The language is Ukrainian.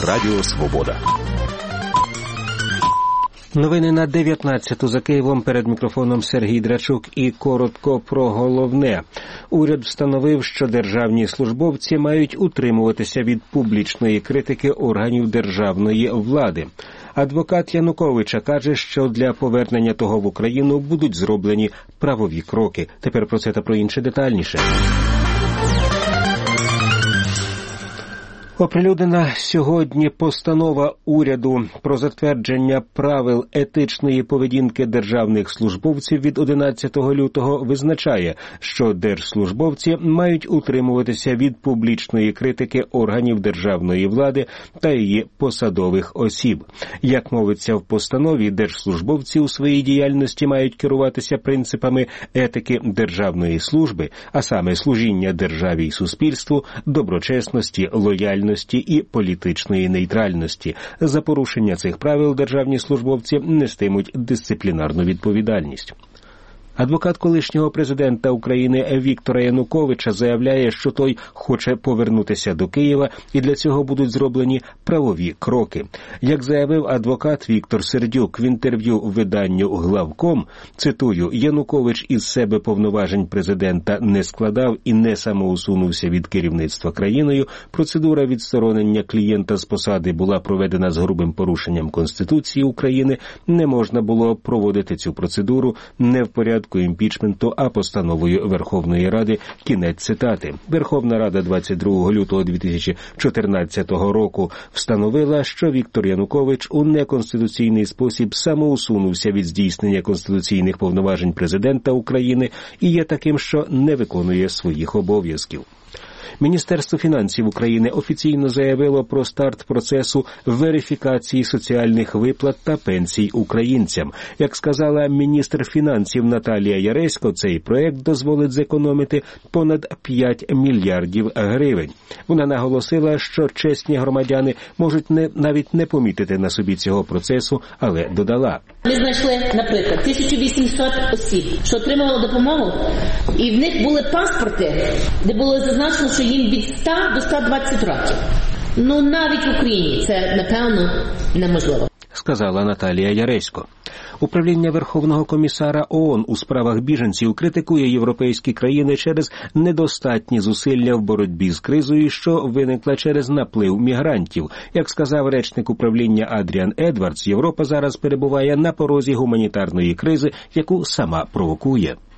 Радіо Свобода. Новини на 19-ту за Києвом. Перед мікрофоном Сергій Драчук і коротко про головне. Уряд встановив, що державні службовці мають утримуватися від публічної критики органів державної влади. Адвокат Януковича каже, що для повернення того в Україну будуть зроблені правові кроки. Тепер про це та про інше детальніше. Оприлюднена сьогодні постанова уряду про затвердження правил етичної поведінки державних службовців від 11 лютого визначає, що держслужбовці мають утримуватися від публічної критики органів державної влади та її посадових осіб. Як мовиться в постанові, держслужбовці у своїй діяльності мають керуватися принципами етики державної служби, а саме служіння державі і суспільству, доброчесності, лояльності і політичної нейтральності. За порушення цих правил державні службовці нестимуть дисциплінарну відповідальність. Адвокат колишнього президента України Віктора Януковича заявляє, що той хоче повернутися до Києва і для цього будуть зроблені правові кроки. Як заявив адвокат Віктор Сердюк в інтерв'ю виданню «Главком», цитую, «Янукович із себе повноважень президента не складав і не самоусунувся від керівництва країною. Процедура відсторонення клієнта з посади була проведена з грубим порушенням Конституції України. Не можна було проводити цю процедуру не в порядку імпічменту, а постановою Верховної Ради». Кінець цитати. Верховна Рада 22 лютого 2014 року встановила, що Віктор Янукович у неконституційний спосіб самоусунувся від здійснення конституційних повноважень президента України і є таким, що не виконує своїх обов'язків. Міністерство фінансів України офіційно заявило про старт процесу верифікації соціальних виплат та пенсій українцям. Як сказала міністр фінансів Наталія Яресько, цей проект дозволить зекономити понад 5 мільярдів гривень. Вона наголосила, що чесні громадяни можуть навіть не помітити на собі цього процесу, але додала. Ми знайшли, наприклад, 1800 осіб, що отримували допомогу, і в них були паспорти, де було зазначено, що їм від 100 до 120 років. Навіть в Україні це, напевно, неможливо, сказала Наталія Яресько. Управління Верховного комісара ООН у справах біженців критикує європейські країни через недостатні зусилля в боротьбі з кризою, що виникла через наплив мігрантів. Як сказав речник управління Адріан Едвардс, Європа зараз перебуває на порозі гуманітарної кризи, яку сама провокує.